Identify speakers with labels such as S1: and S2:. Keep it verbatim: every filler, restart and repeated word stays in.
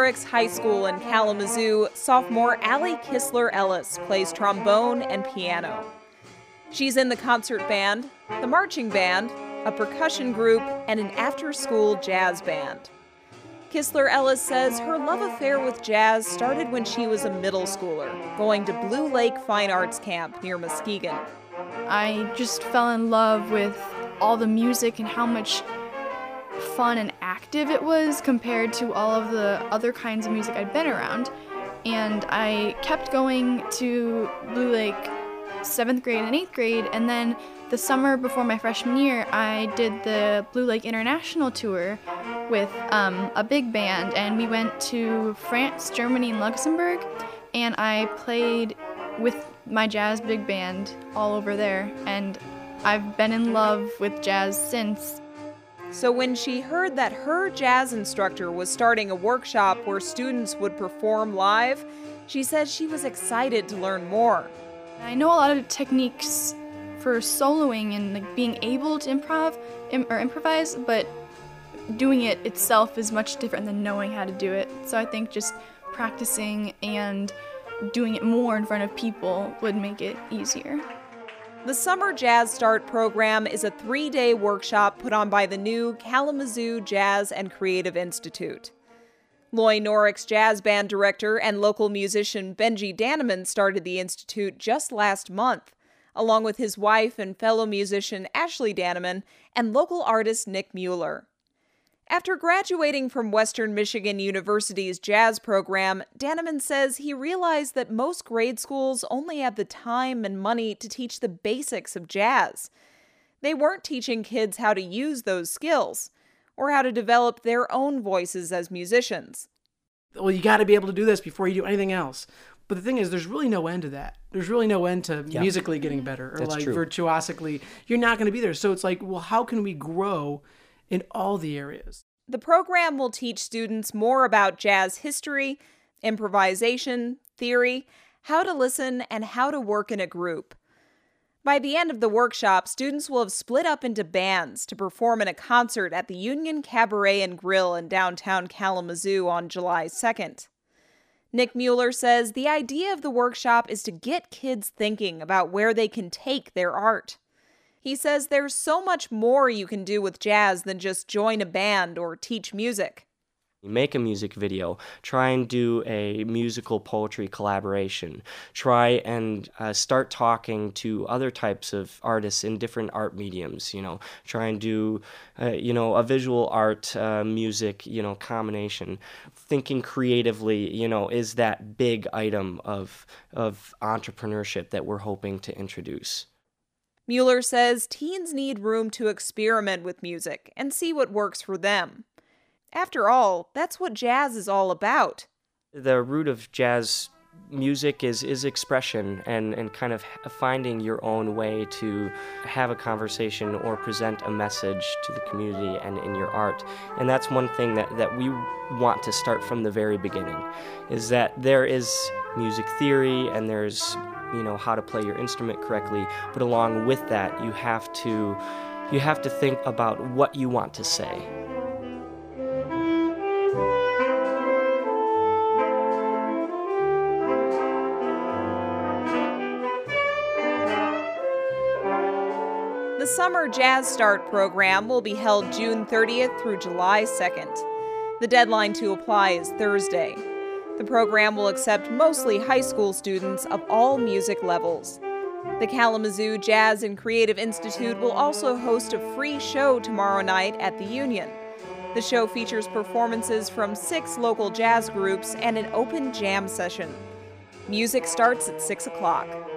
S1: Norix High School in Kalamazoo, sophomore Allie Kistler-Ellis plays trombone and piano. She's in the concert band, the marching band, a percussion group, and an after-school jazz band. Kistler-Ellis says her love affair with jazz started when she was a middle schooler, going to Blue Lake Fine Arts Camp near Muskegon.
S2: I just fell in love with all the music and how much fun and active it was compared to all of the other kinds of music I'd been around. And I kept going to Blue Lake seventh grade and eighth grade, and then the summer before my freshman year, I did the Blue Lake International Tour with um, a big band, and we went to France, Germany, and Luxembourg, and I played with my jazz big band all over there, and I've been in love with jazz since.
S1: So when she heard that her jazz instructor was starting a workshop where students would perform live, she says she was excited to learn more.
S2: I know a lot of techniques for soloing and like being able to improv im- or improvise, but doing it itself is much different than knowing how to do it. So I think just practicing and doing it more in front of people would make it easier.
S1: The Summer Jazz Start program is a three-day workshop put on by the new Kalamazoo Jazz and Creative Institute. Loy Norix Jazz Band director and local musician Benji Danneman started the institute just last month, along with his wife and fellow musician Ashley Danneman and local artist Nick Mueller. After graduating from Western Michigan University's jazz program, Danneman says he realized that most grade schools only have the time and money to teach the basics of jazz. They weren't teaching kids how to use those skills, or how to develop their own voices as musicians.
S3: Well, you got to be able to do this before you do anything else. But the thing is, there's really no end to that. There's really no end to yeah. musically getting better or
S4: That's
S3: like
S4: true.
S3: virtuosically. You're not going to be there. So it's like, well, how can we grow in all the areas?
S1: The program will teach students more about jazz history, improvisation, theory, how to listen, and how to work in a group. By the end of the workshop, students will have split up into bands to perform in a concert at the Union Cabaret and Grill in downtown Kalamazoo on July second. Nick Mueller says the idea of the workshop is to get kids thinking about where they can take their art. He says there's so much more you can do with jazz than just join a band or teach music.
S4: Make a music video, try and do a musical poetry collaboration, try and uh, start talking to other types of artists in different art mediums, you know, try and do, uh, you know, a visual art, uh, music, you know, combination. Thinking creatively, you know, is that big item of, of entrepreneurship that we're hoping to introduce.
S1: Mueller says teens need room to experiment with music and see what works for them. After all, that's what jazz is all about.
S4: The root of jazz music is, is expression and, and kind of finding your own way to have a conversation or present a message to the community and in your art. And that's one thing that, that we want to start from the very beginning, is that there is music theory and there's, you know, how to play your instrument correctly, but along with that, you have to, you have to think about what you want to say.
S1: The Summer Jazz Start program will be held June thirtieth through July second. The deadline to apply is Thursday. The program will accept mostly high school students of all music levels. The Kalamazoo Jazz and Creative Institute will also host a free show tomorrow night at the Union. The show features performances from six local jazz groups and an open jam session. Music starts at six o'clock.